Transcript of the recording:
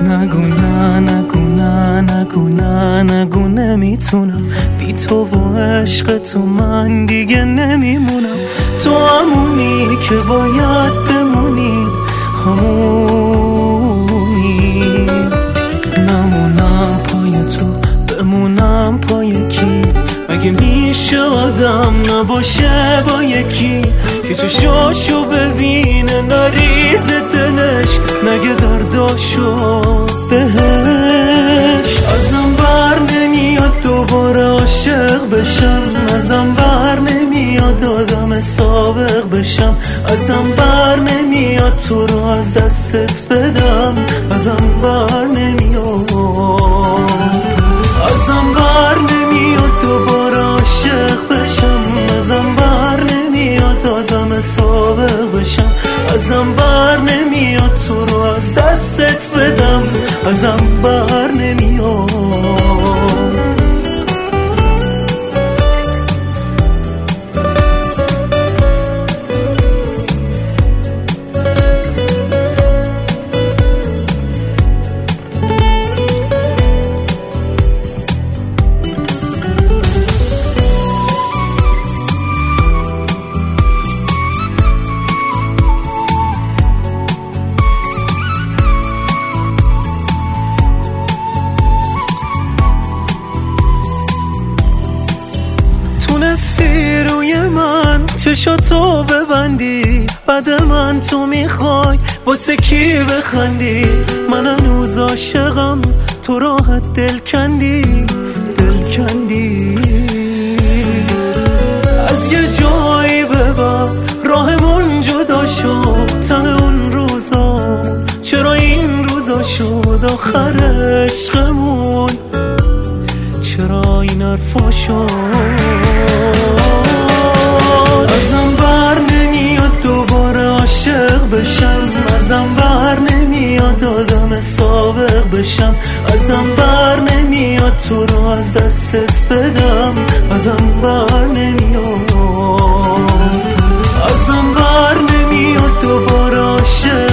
نگو نه نگو نه نگو نه نگو نمیتونم بی تو و عشق تو من دیگه نمیمونم. تو همونی که باید بمونی، همونی. نمونم پای تو بمونم پای کی؟ مگه میشه آدم نباشه با یکی که چشاشو ببینه نریز دلش نگه درداشو بهش؟ ازم بر نمیاد دوباره عاشق بشم، ازم بر نمیاد آدم سابق بشم، ازم بر نمیاد تو رو از دستت بدم، ازم بر نمیاد، ازم بر نمیاد دوباره عاشق بشم، ازم بر نمیاد آدم سابق بشم، ازم بر نمیاد تو رو از دستت بدم، ازم بر نمیاد. تونستی روی من چشاتو ببندی، بعد من تو میخوای واسه کی بخندی؟ من هنوز عاشقم، تو راحت دل کندی، دل کندی. از یه جایی به بعد راهمون جدا شد، ته اون روزا چرا این روزا شد آخر عشقمون؟ چرا این حرفا شد؟ ازم بر نمیاد دوباره عاشق بشم، ازم بر نمیاد آدم سابق بشم، ازم بر نمیاد تو رو از دستت بدم، ازم بر نمیاد، ازم بر نمیاد دوباره عاشق